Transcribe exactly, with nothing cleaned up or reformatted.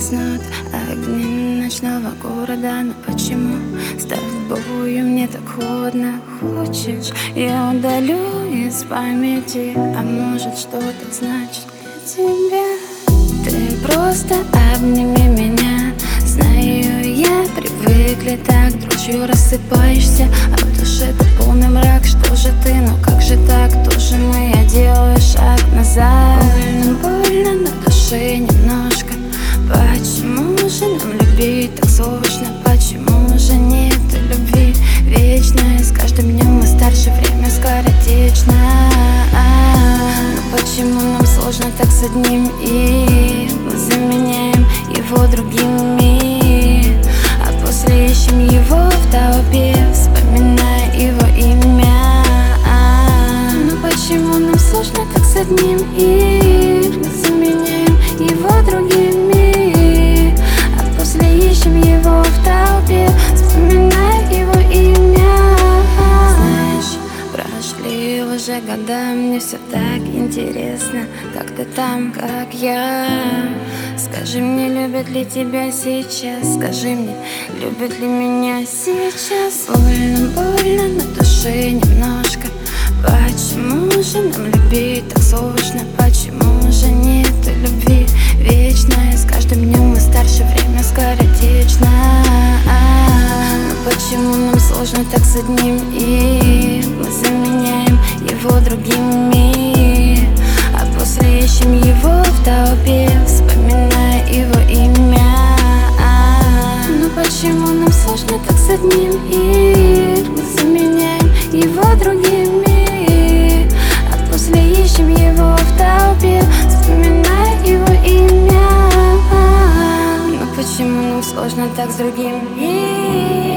гаснут огни ночного города. Но почему с тобою мне так холодно? Хочешь, я удалю из памяти, а может, что-то значит для тебя? Ты просто обними меня. Знаю, я привыкли так, дрожью рассыпаешься, а в душе ты полный мрак. Что же ты, ну как же так? Тоже мы, я делаю шаг назад. Больно, больно на душе немножко. Почему же нам любить так сложно? Почему же нет любви вечной? С каждым днем мы старше, время скоротечно. Но почему нам сложно так с одним, и мы заменяем его другими, а после ищем его в толпе, вспоминая его имя. Но почему нам сложно так с одним, и мы заменяем его другими, а после ищем его в толпе, вспоминая его имя. Знаешь, прошли уже года, мне все так интересно, как ты там, как я. Скажи мне, любят ли тебя сейчас? Скажи мне, любят ли меня сейчас? Больно, больно на душе немножко. Почему же нам любить так сложно? Почему же нет любви вечной? С каждым днем мы старше, время скоротечно. Но почему нам сложно так с одним, и мы заменяем его другими, а после ищем его в толпе, вспоминая его имя. Но почему нам сложно так с одним, и мы заменяем его другими, а после ищем его в толпе, вспоминая его имя. Но почему нам сложно так с другим?